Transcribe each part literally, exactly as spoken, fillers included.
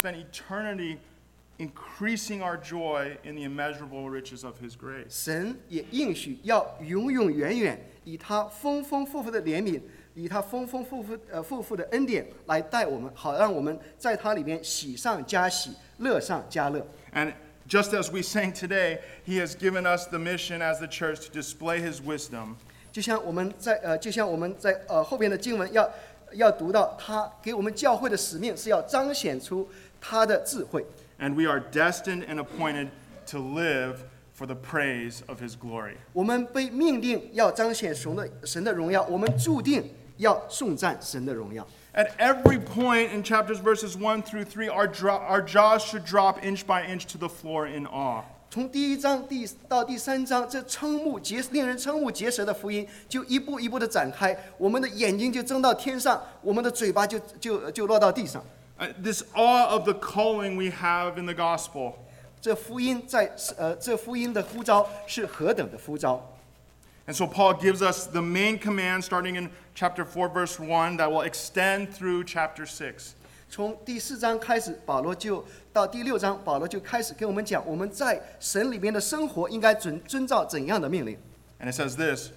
spend eternity increasing our joy in the immeasurable riches of His grace. 神也应许要永永远远以他丰丰富富的怜悯，以他丰丰富富呃富富的恩典来待我们，好让我们在他里面喜上加喜，乐上加乐。 And just as we sang today, He has given us the mission as the church to display His wisdom. 就像我们在呃，就像我们在呃后边的经文要要读到，他给我们教会的使命是要彰显出他的智慧。 And we are destined and appointed to live for the praise of His glory. 我们被命定要彰显神的神的荣耀，我们注定要颂赞神的荣耀。 At every point in chapters verses one through three, our, dro- our jaws should drop inch by inch to the floor in awe. 从第一章第到第三章，这瞠目结令人瞠目结舌的福音就一步一步的展开，我们的眼睛就睁到天上，我们的嘴巴就就就落到地上。 Uh, this awe of the calling we have in the gospel. 这福音在呃，这福音的呼召是何等的呼召！ And so Paul gives us the main command starting in chapter four, verse one, that will extend through chapter six. 从第四章开始，保罗就到第六章，保罗就开始跟我们讲，我们在神里面的生活应该遵遵照怎样的命令。 And it says this,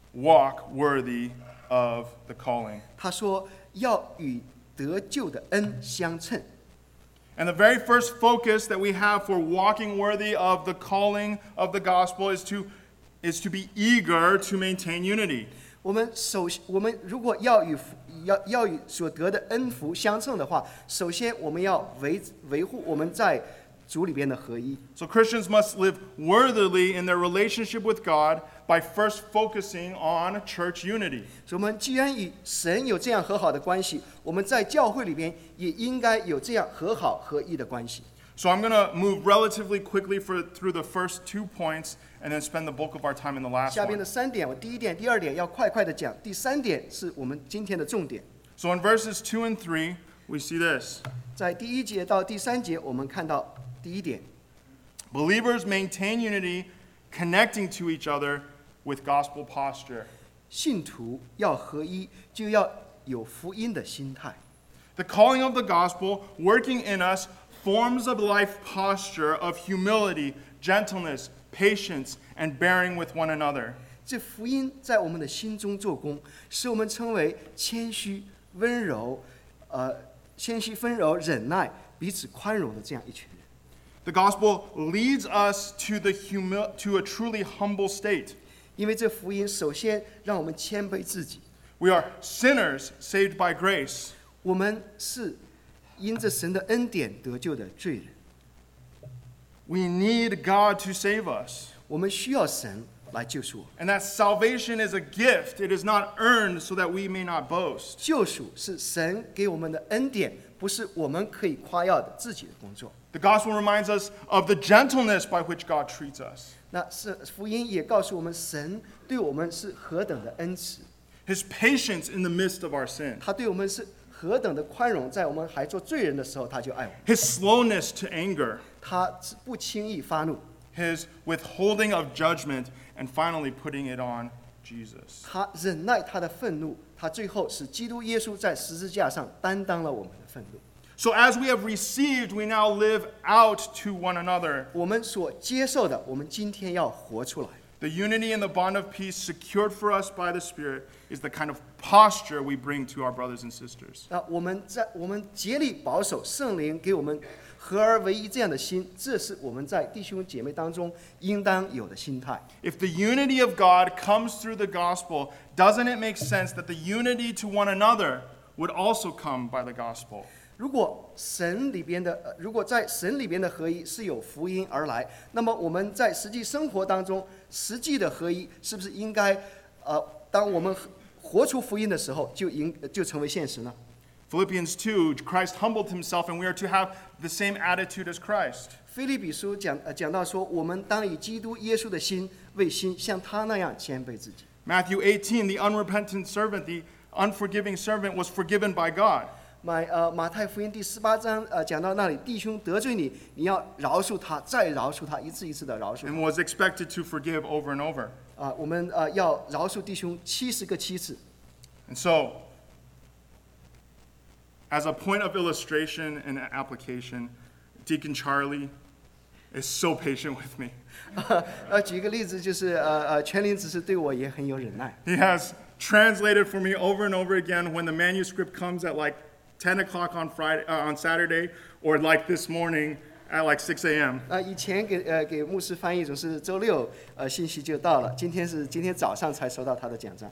walk worthy of the calling. 他说要与得救的恩相称。 And the very first focus that we have for walking worthy of the calling of the gospel is to, is to be eager to maintain unity. 我们首我们如果要与要要与所得的恩福相称的话，首先我们要维维护我们在主里边的合一。 So Christians must live worthily in their relationship with God by first focusing on church unity. 所以我们既然与神有这样和好的关系，我们在教会里边也应该有这样和好合一的关系。 So I'm going to move relatively quickly for, through the first two points and then spend the bulk of our time in the last 下边 one. 的三点，我第一点、第二点要快快的讲，第三点是我们今天的重点。 So in verses two and three, we see this. 在第一节到第三节，我们看到第一点， Believers maintain unity, connecting to each other with gospel posture. 信徒要合一，就要有福音的心态。 The calling of the gospel working in us forms a life posture of humility, gentleness, patience, and bearing with one another. 这福音在我们的心中做工，使我们成为谦虚、温柔，呃，谦虚、温柔、忍耐、彼此宽容的这样一群人。 The gospel leads us to the humi- to a truly humble state. 因为这福音首先让我们谦卑自己， We are sinners saved by grace. 我们是因着神的恩典得救的罪人， We need God to save us. 我们需要神来救赎我们。 And that salvation is a gift. It is not earned so that we may not boast. 救赎是神给我们的恩典，不是我们可以夸耀的自己的工作。 The gospel reminds us of the gentleness by which God treats us. 那是福音也告诉我们，神对我们是何等的恩慈， His patience in the midst of our sin. 他对我们是何等的宽容，在我们还做罪人的时候，他就爱我们， His slowness to anger. 他不轻易发怒， His withholding of judgment. And finally putting it on Jesus. 他忍耐他的愤怒，他最后使基督耶稣在十字架上担当了我们的愤怒。 So as we have received, we now live out to one another. 我们所接受的，我们今天要活出来。 The unity and the bond of peace secured for us by the Spirit is the kind of posture we bring to our brothers and sisters. 那我们在我们竭力保守圣灵给我们合而为一这样的心，这是我们在弟兄姐妹当中应当有的心态。 If the unity of God comes through the gospel, doesn't it make sense that the unity to one another would also come by the gospel? 如果神里边的，呃如果在神里边的合一是有福音而来，那么我们在实际生活当中，实际的合一是不是应该，呃，当我们活出福音的时候，就应就成为现实呢？ Philippians two, Christ humbled himself, and we are to have the same attitude as Christ. 腓立比书讲呃讲到说，我们当以基督耶稣的心为心，像他那样谦卑自己。 Matthew eighteen, the unrepentant servant, the unforgiving servant was forgiven by God. 马呃马太福音第十八章呃讲到那里，弟兄得罪你，你要饶恕他，再饶恕他，一次一次的饶恕 And 他。 was expected to forgive over and over. 啊、我们呃要饶恕弟兄七十个七次。 And so, As a point of illustration and application, Deacon Charlie is so patient with me. 呃，举个例子，就是呃呃，全林执事对我也很有忍耐。 He has translated for me over and over again when the manuscript comes at like ten o'clock on Friday, uh, on Saturday, or like this morning at like six a.m. 啊，以前给呃给牧师翻译总是周六呃信息就到了，今天是今天早上才收到他的讲章。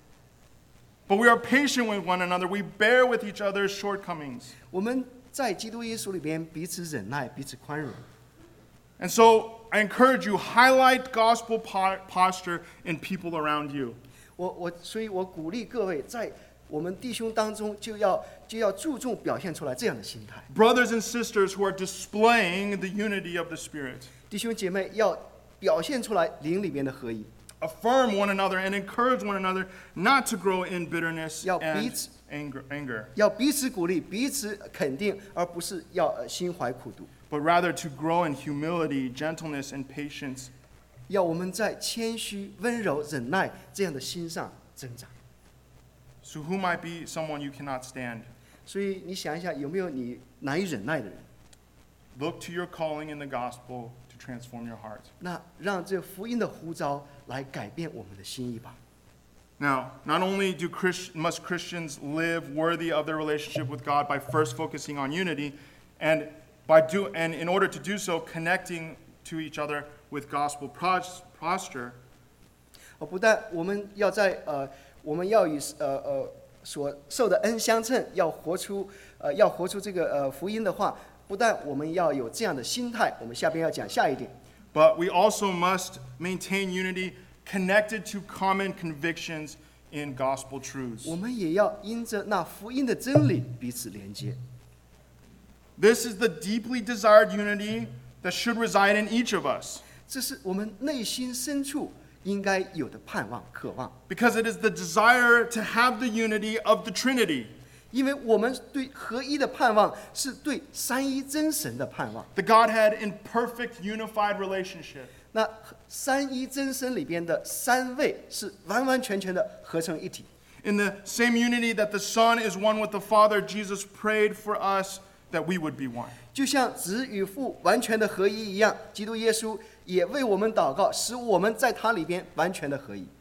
But we are patient with one another. We bear with each other's shortcomings. 我们在基督耶稣里边彼此忍耐，彼此宽容。 And so I encourage you, highlight gospel po- posture in people around you. 我我所以，我鼓励各位在我们弟兄当中就要就要注重表现出来这样的心态。 Brothers and sisters who are displaying the unity of the Spirit. 弟兄姐妹要表现出来灵里边的合一， Affirm one another and encourage one another not to grow in bitterness 要 and 彼此- anger, anger, 要彼此鼓励，彼此肯定，而不是要呃心怀苦毒。 but rather to grow in humility, gentleness, and patience. 要我们在谦虚、温柔、忍耐这样的心上增长。 So who might be someone you cannot stand? 所以你想一下，有没有你难以忍耐的人？ Look to your calling in the gospel to transform your heart. 那让这福音的呼召来改变我们的心意吧。 Now, not only do Christ, must Christians live worthy of their relationship with God by first focusing on unity, and by do and in order to do so, connecting to each other with gospel pros- posture. 哦，不但我们要在呃，我们要与呃呃所受的恩相称，要活出呃要活出这个呃福音的话，不但我们要有这样的心态，我们下边要讲下一点。 But we also must maintain unity connected to common convictions in gospel truths. 我们也要因着那福音的真理彼此连接。 This is the deeply desired unity that should reside in each of us, 这是我们内心深处应该有的盼望、渴望， because it is the desire to have the unity of the Trinity, 因为我们对合一的盼望是对三一真神的盼望。 the Godhead in perfect unified relationship. 那三一真神里边的三位是完完全全的合成一体。 In the same unity that the Son is one with the Father, Jesus prayed for us that we would be one. 就像子与父完全的合一一样，基督耶稣也为我们祷告，使我们在他里边完全的合一。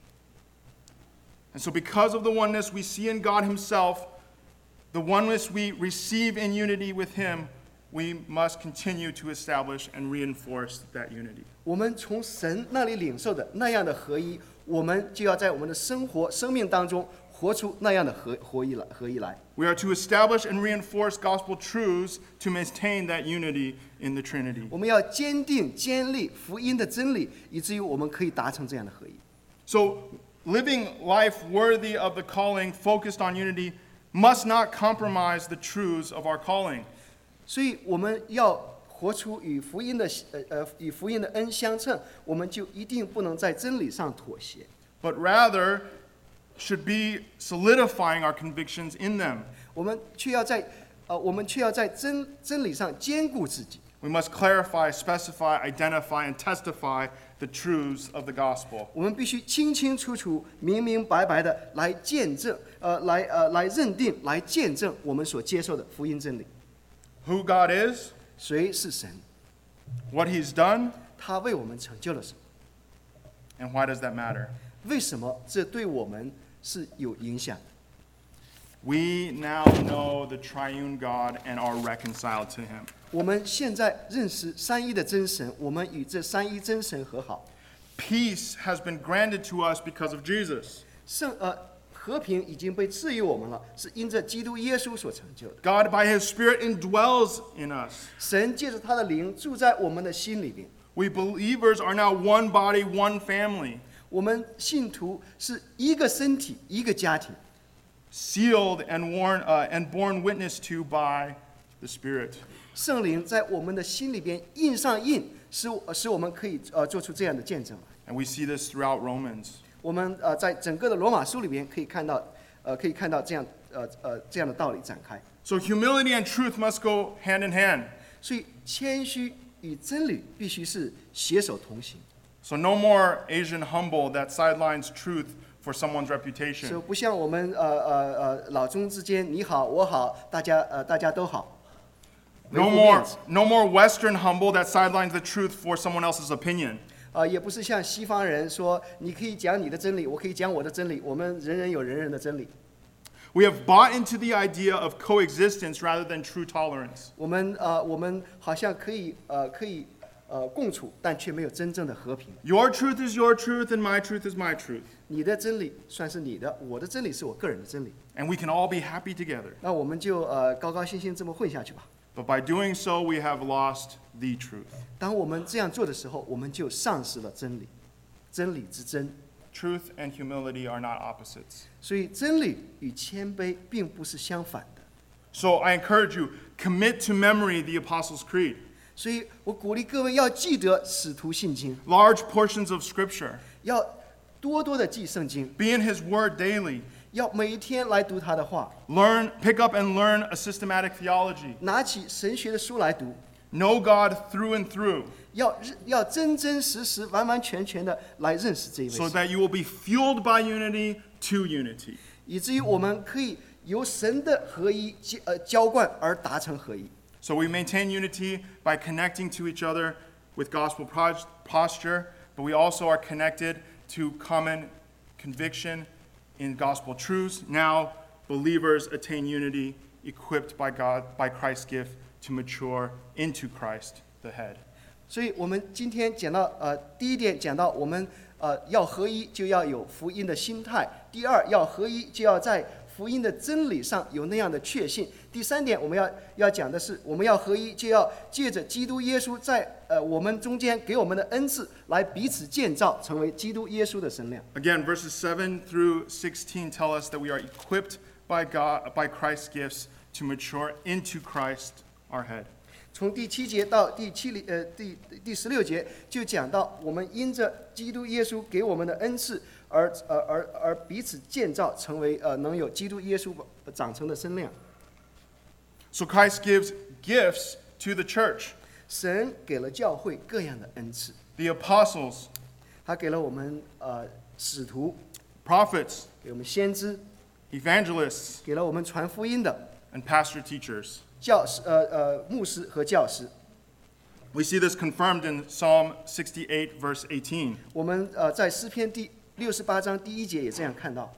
And so, because of the oneness we see in God Himself, the oneness we receive in unity with Him, we must continue to establish and reinforce that unity. 我们从神那里领受的那样的合一，我们就要在我们的生活、生命当中活出那样的合合一来。合一来。 We are to establish and reinforce gospel truths to maintain that unity in the Trinity. 我们要坚定、坚立福音的真理，以至于我们可以达成这样的合一。 So, living life worthy of the calling, focused on unity, must not compromise the truths of our calling. 所以我们要活出与福音的呃呃与福音的恩相称，我们就一定不能在真理上妥协， But rather should be solidifying our convictions in them. 我们却要在呃我们却要在真真理上坚固自己。 We must clarify, specify, identify, and testify the truths of the gospel. 我们必须清清楚楚、明明白白的来见证，呃，来呃来认定、来见证我们所接受的福音真理。 Who God is, 谁是神？ what He's done, 他为我们成就了什么？ and why does that matter? 为什么这对我们是有影响的？ We now know the triune God and are reconciled to Him. 我们现在认识三一的真神，我们与这三一真神和好。 Peace has been granted to us because of Jesus. 圣呃和平已经被赐予我们了，是因着基督耶稣所成就的。 God, by His Spirit, indwells in us. 神借着他的灵住在我们的心里边。 We believers are now one body, one family, 我们信徒是一个身体，一个家庭， sealed and, worn, uh, and borne witness to by the Spirit. 圣灵在我们的心里边印上印，使使我们可以呃做出这样的见证来。 And we see this throughout Romans. 我们呃在整个的罗马书里边可以看到，呃可以看到这样呃呃这样的道理展开。 So humility and truth must go hand in hand. 所以谦虚与真理必须是携手同行。 So no more Asian humble that sidelines truth for someone's 所以 reputation. 不像我们呃呃呃老中之间你好我好，大家呃大家都好。 No 维护 more, 面子 no more Western humble that sidelines the truth for someone else's opinion. 啊、也不是像西方人说，你可以讲你的真理，我可以讲我的真理，我们人人有人人的真理。 We have bought into the idea of coexistence rather than true tolerance. 我们呃我们好像可以呃可以呃共处，但却没有真正的和平。 Your truth is your truth, and my truth is my truth. 你的真理算是你的，我的真理是我个人的真理。 And we can all be happy together. 那我们就呃高高兴兴这么混下去吧。 But by doing so, we have lost the truth. 当我们这样做的时候，我们就丧失了真理，真理之真。 Truth and humility are not opposites. 所以真理与谦卑并不是相反的。 So I encourage you, commit to memory the Apostles' Creed. 所以我鼓励各位要记得使徒信经， Large portions of Scripture. 要多多的记圣经， Be in His Word daily. 要每一天来读他的话， Learn, pick up and learn a systematic theology. 拿起神学的书来读， Know God through and through, 要要真真实实、完完全全的来认识这一位 so 神， that you will be fueled by unity to unity. 以至于我们可以由神的合一浇呃浇灌而达成合一。 So we maintain unity by connecting to each other with gospel proj- posture, but we also are connected to common conviction in gospel truths. Now, believers attain unity, equipped by God, by Christ's gift, to mature into Christ, the head. 所以我们今天讲到呃第一点讲到我们呃要合一就要有福音的心态，第二要合一就要在福音的真理上有那样的确信。第三点我们要要讲的是我们要合一就要借着基督耶稣在呃我们中间给我们的恩赐来彼此建造，成为基督耶稣的身量。 Again, verses seven through sixteen tell us that we are equipped by God, by Christ's gifts to mature into Christ, our head. 从第七节到第七里呃第第十六节就讲到我们因着基督耶稣给我们的恩赐而而而而彼此建造，成为呃能有基督耶稣长成的身量。 So Christ gives gifts to the church. 神给了教会各样的恩赐， The apostles, 他给了我们呃使徒， prophets, 给我们先知， evangelists, 给了我们传福音的 and pastor teachers. 教师呃呃牧师和教师。 We see this confirmed in Psalm sixty-eight, verse eighteen. 我们呃在诗篇第六十八章第一节也这样看到。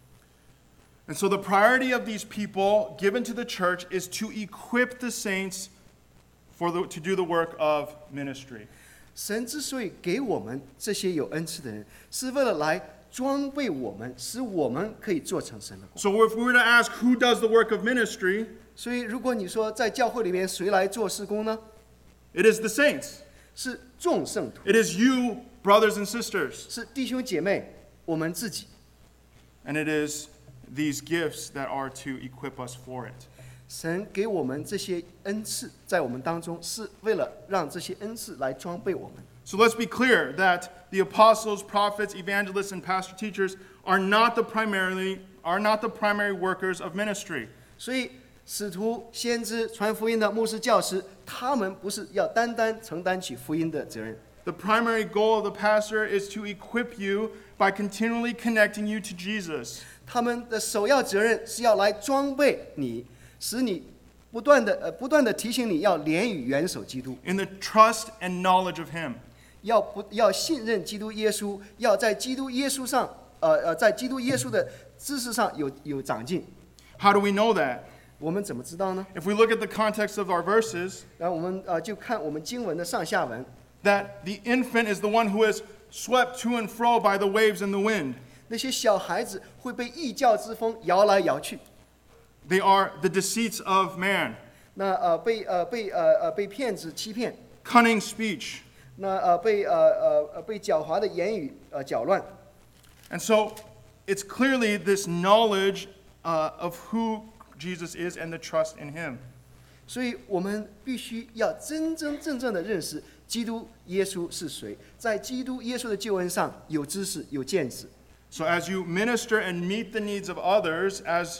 And so the priority of these people given to the church is to equip the saints for the, to do the work of ministry. 神之所以给我们这些有恩赐的人，是为了来装备我们，使我们可以做成神的工。 So if we were to ask who does the work of ministry, 所以，如果你说在教会里面谁来做事工呢？ it is the saints. 是众圣徒， It is you, brothers and sisters. 是弟兄姐妹，我们自己。 And it is these gifts that are to equip us for it. 神给我们这些恩赐，在我们当中，是为了让这些恩赐来装备我们。 So let's be clear that the apostles, prophets, evangelists, and pastor teachers are not the primarily are not the primary workers of ministry. 所以，使徒、先知、传福音的牧师、教师，他们不是要单单承担起福音的责任。 The primary goal of the pastor is to equip you by continually connecting you to Jesus. 他们的首要责任是要来装备你，使你不断的呃不断的提醒你要连与元首基督， In the trust and knowledge of Him. 要不要信任基督耶稣，要在基督耶稣上呃呃在基督耶稣的知识上有有长进。 How do we know that? 我们怎么知道呢？ If we look at the context of our verses, 然后我们呃就看我们经文的上下文， that the infant is the one who is swept to and fro by the waves and the wind. 那些小孩子会被异教之风摇来摇去， They are the deceits of man, 那呃被呃被呃呃被骗子欺骗， cunning speech. 那呃被呃呃呃被狡猾的言语呃搅乱。 And so it's clearly this knowledge uh, of who Jesus is and the trust in Him. 所以我们必须要真真正正的认识基督耶稣是谁，在基督耶稣的救恩上有知识有见识。 So as you minister and meet the needs of others, as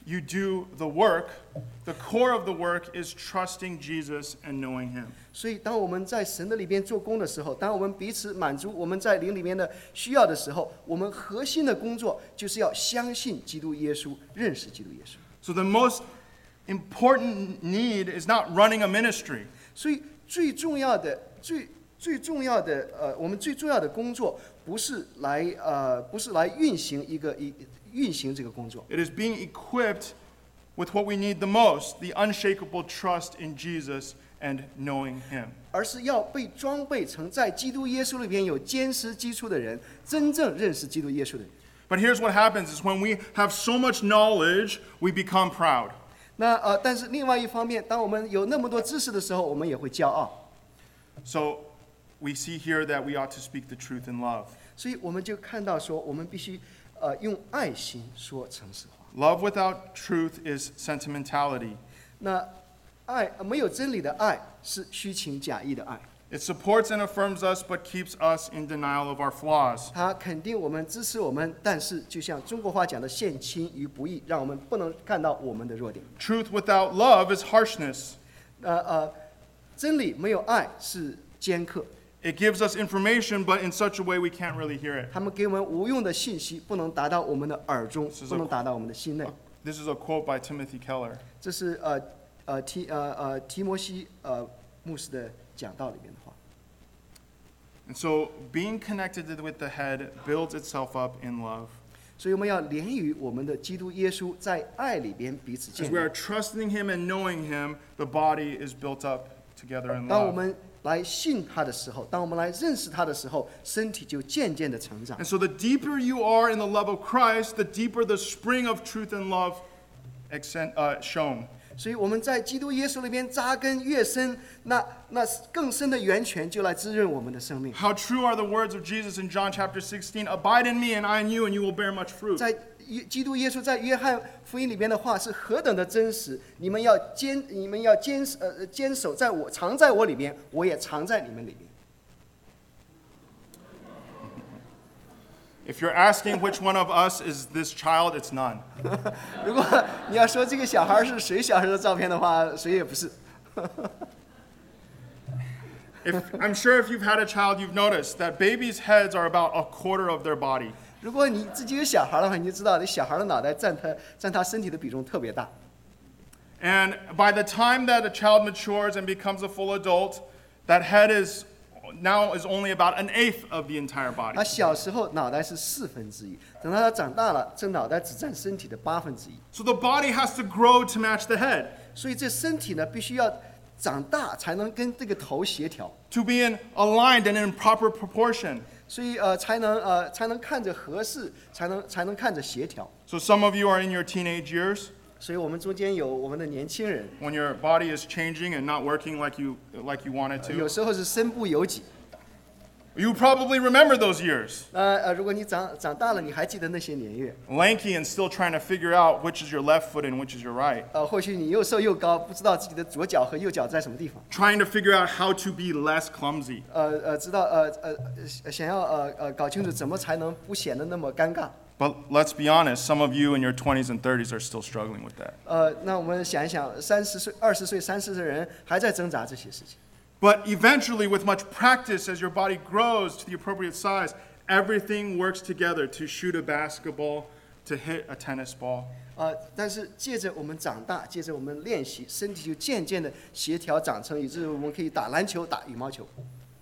you do the work, the core of the work is trusting Jesus and knowing him. 所以，当我们在神的里边做工的时候，当我们彼此满足我们在灵里面的需要的时候，我们核心的工作就是要相信基督耶稣，认识基督耶稣。 So the most important need is not running a ministry. 所以，最重要的、最最重要的，呃，我们最重要的工作不是来呃，不是来运行一个一运行这个工作， It is being equipped with what we need the most, the unshakable trust in Jesus and knowing him. 而是要被装备成在基督耶稣里边有坚实基础的人，真正认识基督耶稣的人。 But here's what happens is when we have so much knowledge, we become proud. 那呃，但是另外一方面，当我们有那么多知识的时候，我们也会骄傲。 So we see here that we ought to speak the truth in love. 所以我们就看到说，我们必须呃用爱心说诚实话。 Love without truth is sentimentality. 那爱呃没有真理的爱是虚情假意的爱， It supports and affirms us, but keeps us in denial of our flaws. 它肯定我们、支持我们，但是就像中国话讲的“献亲于不义”，让我们不能看到我们的弱点。 Truth without love is harshness. 呃呃，真理没有爱是尖刻， It gives us information, but in such a way we can't really hear it. 他们给我们无用的信息，不能达到我们的耳中， 是不能达到我们的心内。 This is a quote by Timothy Keller. 这是呃呃提呃呃提摩西呃牧师的讲道里面的话。 And so being connected with the head builds itself up in love. 所以我们要连于我们的基督耶稣，在爱里边彼此 As 建 we are 立。 trusting him and knowing him, the body is built up together in 当我 love. 们来信他的时候，当我们来认识他的时候，身体就渐渐的成长 And。so the deeper you are in the love of Christ, the deeper the spring of truth and love accent, uh, shown. 所以我们在基督耶稣里边扎根越深，那那更深的源泉就来滋润我们的生命。 How true are the words of Jesus in John chapter sixteen? Abide in me and I in you, and you will bear much fruit. 在约基督耶稣在约翰福音里边的话是何等的真实！你们要坚，你们要坚呃坚守在我，藏在我里边，我也藏在你们里边。 If you're asking which one of us is this child, it's none. 如果你要说这个小孩是谁小时候的照片的话，谁也不是。 If, I'm sure if you've had a child, you've noticed that babies' heads are about a quarter of their body. 如果你自己有小孩的话，你就知道，你小孩的脑袋占他占他身体的比重特别大。 And by the time that a child matures and becomes a full adult, that head is now is only about an eighth of the entire body. 他小时候脑袋是四分之一，等到他长大了，这脑袋只占身体的八分之一。 So the body has to grow to match the head, 所以这身体呢，必须要长大才能跟这个头协调， to be in aligned and in proper proportion. 所以呃才能呃才能看着合适，才能才能看着协调。 So some of you are in your teenage years 所以我们中间有我们的年轻人， when your body is changing and not working like you like you want it 有 to. 时候是身不由己。 You probably remember those years. 呃呃，如果你长长大了，你还记得那些年月？ Lanky and still trying to figure out which is your left foot and which is your right. 呃，或许你又瘦又高，不知道自己的左脚和右脚在什么地方。 Trying to figure out how to be less clumsy. 呃呃，知道呃呃呃想要呃呃搞清楚怎么才能不显得那么尴尬。 But let's be honest, some of you in your twenties and thirties are still struggling with that. 呃，那我们想一想，三十岁、二十岁、三十岁的人还在挣扎这些事情。 But eventually, with much practice, as your body grows to the appropriate size, everything works together to shoot a basketball, to hit a tennis ball. 呃，但是借着我们长大，借着我们练习，身体就渐渐的协调长成，以至于我们可以打篮球、打羽毛球。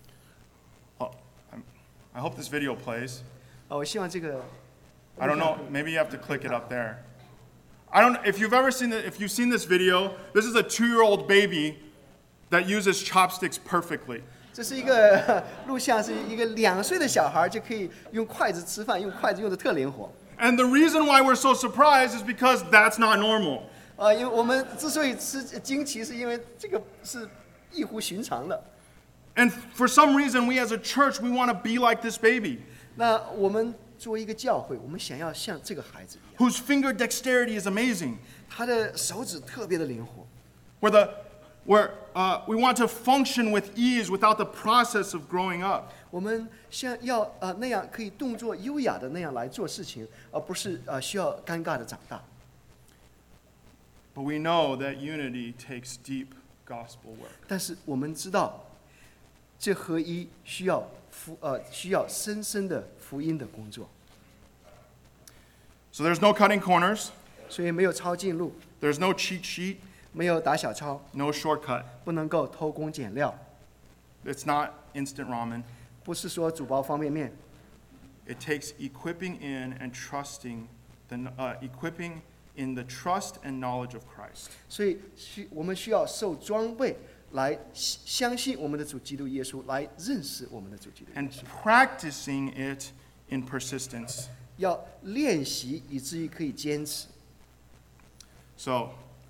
Oh, I'm, I hope this video plays. 呃，我希望这个 I don't know. Maybe you have to click it up there. I don't. If you've ever seen it, if you've seen this video, this is a two-year-old baby that uses chopsticks perfectly. 这是一个录像，是一个两岁的小孩就可以用筷子吃饭，用筷子用的特灵活。 And the reason why we're so surprised is because that's not normal. 呃，因为我们之所以吃惊奇，是因为这个是异乎寻常的。 And for some reason, we as a church, we want to be like this baby, 那我们作为一个教会，我们想要像这个孩子一样， whose finger dexterity is amazing, 他的手指特别的灵活。 where the where uh, we want to function with ease without the process of growing up. 我们像要呃那样可以动作优雅的那样来做事情，而不是呃需要尴尬的长大。 But we know that unity takes deep gospel work. 但是我们知道，这合一需要福呃需要深深的福音的工作， So there's no cutting corners, 所以没有抄近路， there's no cheat sheet, 没有打小抄， no shortcut. 不能够偷工减料， It's not instant ramen. 不是说煮包方便面， It takes equipping in and trusting, the, uh, equipping in the trust and knowledge of Christ. 所以需我们需要受装备来相信我们的主基督耶稣，来认识我们的主基督耶 And 稣， practicing it in persistence. 要练习以至于可以坚持。 So,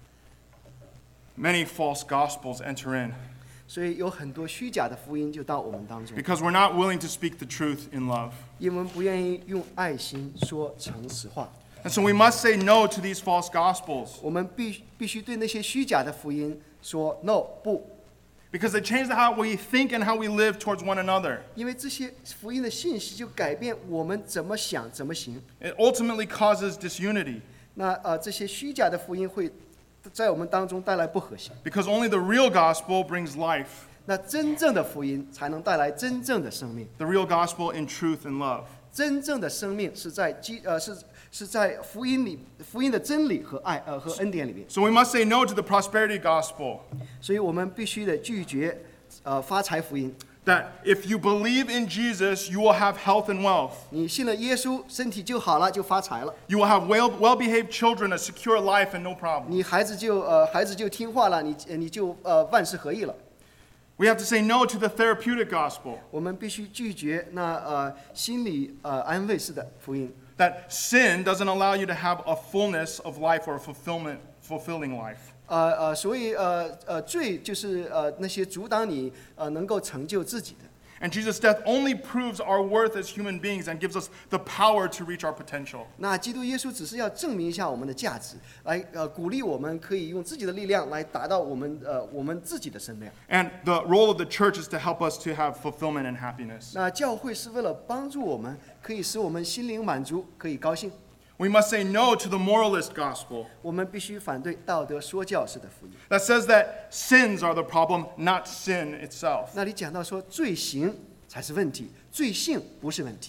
many false gospels enter in 所以有很多虚假的福音就到我们当中， because we're not willing to speak the truth in love. 因为我们不愿意用爱心说诚实话。 And so we must say no to these false gospels 我们必必须对那些虚假的福音说 no 不， because they change how we think and how we live towards one another. 因为这些福音的信息就改变我们怎么想怎么行。 It ultimately causes disunity 那呃这些虚假的福音会在我们当中带来不和谐。 because only the real gospel brings life, 那真正的福音才能带来真正的生命。 the real gospel in truth and love. 真正的生命是在基呃是是在福音里，福音的真理和爱呃和恩典里面。 So we must say no to the prosperity gospel 所以我们必须得拒绝呃发财福音。 that if you believe in Jesus, you will have health and wealth. 你信了耶稣，身体就好了，就发财了。 You will have well, well-behaved children, a secure life, and no problem. 你孩子就呃孩子就听话了，你你就呃万事合意了。 We have to say no to the therapeutic gospel 我们必须拒绝那呃心理呃安慰式的福音。 that sin doesn't allow you to have a fullness of life or a fulfillment, fulfilling life. 呃呃，所以呃呃罪就是呃那些阻挡你呃能够成就自己的。 And Jesus' death only proves our worth as human beings and gives us the power to reach our potential. 那基督耶稣只是要证明一下我们的价值，来呃鼓励我们可以用自己的力量来达到我们呃我们自己的身量。 And the role of the church is to help us to have fulfillment and happiness. 那教会是为了帮助我们，可以使我们心灵满足，可以高兴。 We must say no to the moralist gospel 我们必须反对道德说教式的福音。 that says that sins are the problem, not sin itself. 那里讲到说罪行才是问题，罪性不是问题。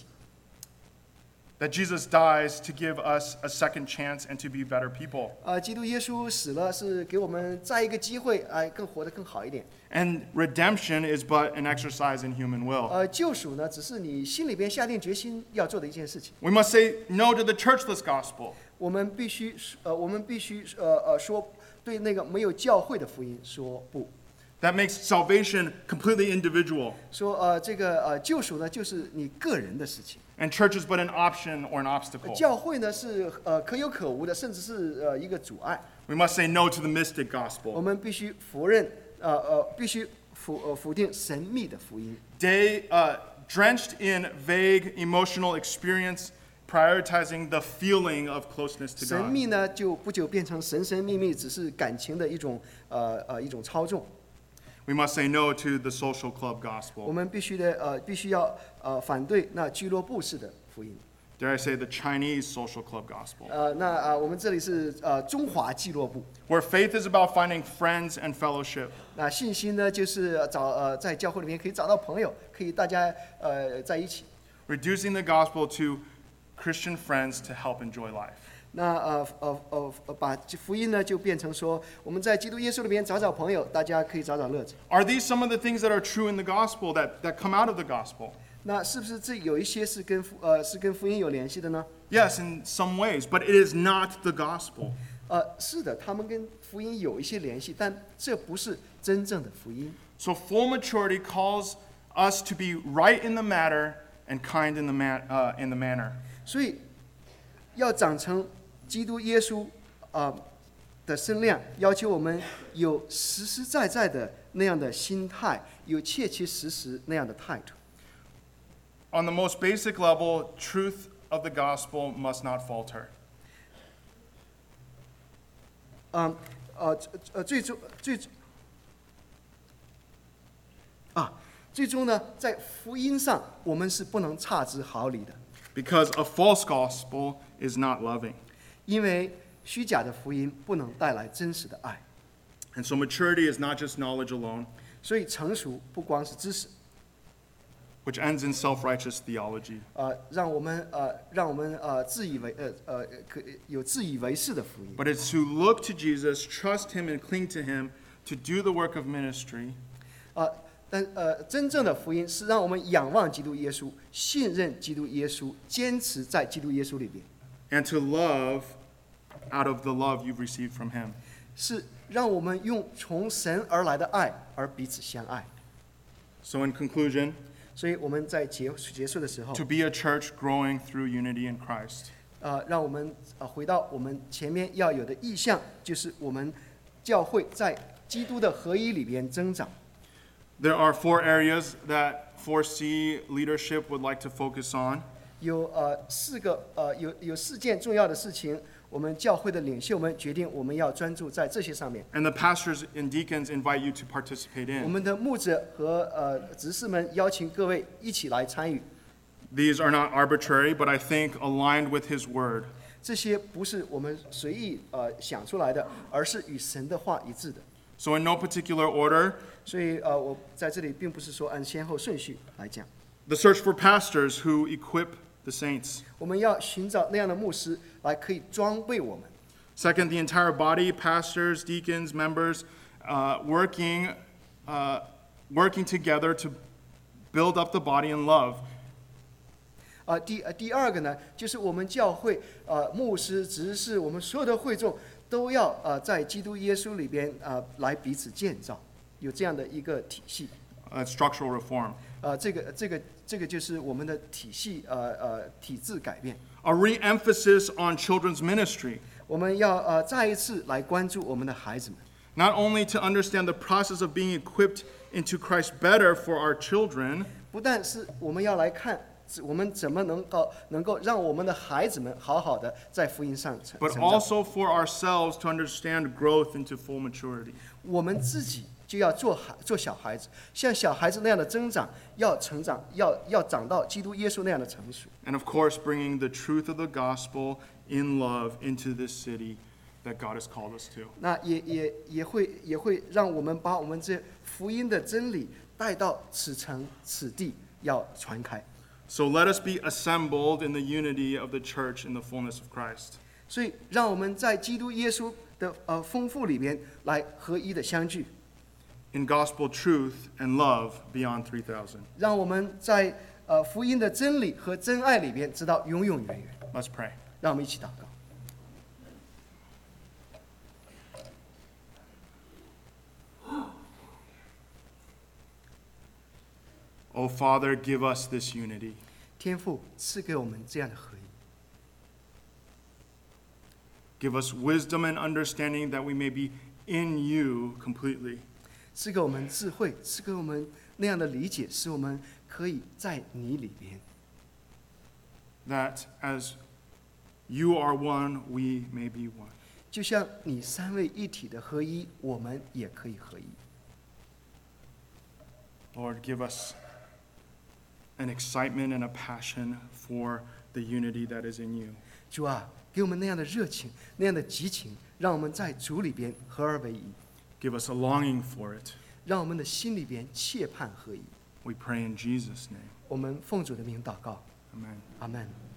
That Jesus dies to give us a second chance and to be better people. 呃，基督耶稣死了，是给我们再一个机会，哎，更活得更好一点。 And redemption is but an exercise in human will. 呃，救赎呢，只是你心里边下定决心要做的一件事情。 We must say no to the churchless gospel 我们必须，呃，我们必须，呃呃，说对那个没有教会的福音说不。 that makes salvation completely individual. 说，呃，这个呃救赎呢，就是你个人的事情。 And church is but an option or an obstacle. 教会呢是呃可有可无的，甚至是呃一个阻碍。 We must say no to the mystic 我 gospel. 们必须否认，呃呃，必须否呃否定神秘的福音。 Day, uh, drenched in vague emotional experience, prioritizing the feeling of closeness to 神 God. 秘呢，就不久变成神神秘秘，只是感情的一种呃呃一种操纵。 We must say no to the social club 我 gospel. 们必须的呃必须要呃反对那俱乐部式的福音。 Dare I say the Chinese social club gospel, 呃，那啊、呃，我们这里是呃中华俱乐部。 where faith is about finding friends and fellowship. 那信心呢，就是找呃在教会里面可以找到朋友，可以大家呃在一起。 Reducing the gospel to Christian friends to help enjoy life. 那呃呃呃呃把福音呢就变成说，我们在基督耶稣里面找找朋友，大家可以找找乐子。 Are these some of the things that are true in the gospel that, that come out of the gospel? 那是不是这有一些是跟福呃是跟福音有联系的呢？ Yes, in some ways, but it is not the gospel. 呃，是的，他们跟福音有一些联系，但这不是真正的福音。 So full maturity calls us to be right in the matter and kind in the, man, uh, in the manner. 所以要长成基督耶稣啊、呃、的身量，要求我们有实实在在的那样的心态，有切切实实那样的态度。 On the most basic level, truth of the gospel must not falter. 嗯呃呃最终最啊最终呢，在福音上我们是不能差之毫厘的， Because a false gospel is not loving. 因为虚假的福音不能带来真实的爱。 And so maturity is not just knowledge alone, 所以成熟不光是知识， which ends in self-righteous theology. 呃，让我们呃，让我们呃自以为呃呃可有自以为是的福音。 But it's to look to Jesus, trust him, and cling to him to do the work of ministry, 呃，但呃，真正的福音是让我们仰望基督耶稣，信任基督耶稣，坚持在基督耶稣里边， and to love out of the love you've received from him. 是让我们用从神而来的爱而彼此相爱。 So in conclusion, 所以我们在结结束的时候， to be a church growing through unity in Christ. 呃，让我们呃回到我们前面要有的意向，就是我们教会在基督的合一里边增长。 There are four areas that four C leadership would like to focus on. 有呃四个呃有有四件重要的事情，我们教会的领袖们决定我们要专注在这些上面。 And the pastors and deacons invite you to participate 我 in. 们的牧者和呃执事们邀请各位一起来参与。 These are not arbitrary, but I think aligned with his word. 这些不是我们随意呃想出来的，而是与神的话一致的。 So in no particular order, 所以呃，我在这里并不是说按先后顺序来讲， the search for pastors who equip the saints. 我们要寻找那样的牧师来可以装备我们。 Second, the entire body, pastors, deacons, members, uh, working, uh, working together to build up the body in love. 啊，第呃第二个呢，就是我们教会呃牧师、执事，我们所有的会众都要呃在基督耶稣里边啊、呃、来彼此建造，有这样的一个体系。 Uh, structural reform. 呃，这个这个这个就是我们的体系呃呃体制改变。 A re-emphasis on children's ministry, 我们要呃再一次来关注我们的孩子们， not only to understand the process of being equipped into Christ better for our children, 不但是我们要来看。我们怎么能够能够让我们的孩子们好好的在福音上成 but 成长？ also for ourselves to understand growth into full maturity. 我们自己就要做孩做小孩子，像小孩子那样的增长，要成长，要要长到基督耶稣那样的成熟。 And of course, bringing the truth of the gospel in love into this city that God has called us to. 那也也也会也会让我们把我们这福音的真理带到此城此地，要传开。 So let us be assembled in the unity of the church in the fullness of Christ. 所以，让我们在基督耶稣的呃丰富里边来合一的相聚， In gospel truth and love beyond three thousand. 让我们在呃福音的真理和真爱里边，直到永永远远。 Let's pray. 让我们一起祷告。 Oh, Father, give us this unity. 天父赐给我们这样的合一， Give us wisdom and understanding that we may be in you completely. 赐给我们智慧，赐给我们那样的理解，使我们可以在你里边， That as you are one, we may be one. 就像你三位一体的合一，我们也可以合一。 Lord, give us an excitement and a passion for the unity that is in you. 主啊，给我们那样的热情，那样的激情，让我们在主里边合而为一， Give us a longing for it. 让我们的心里边切盼合一。 We pray in Jesus' name. 我们奉主的名祷告， Amen. 阿门。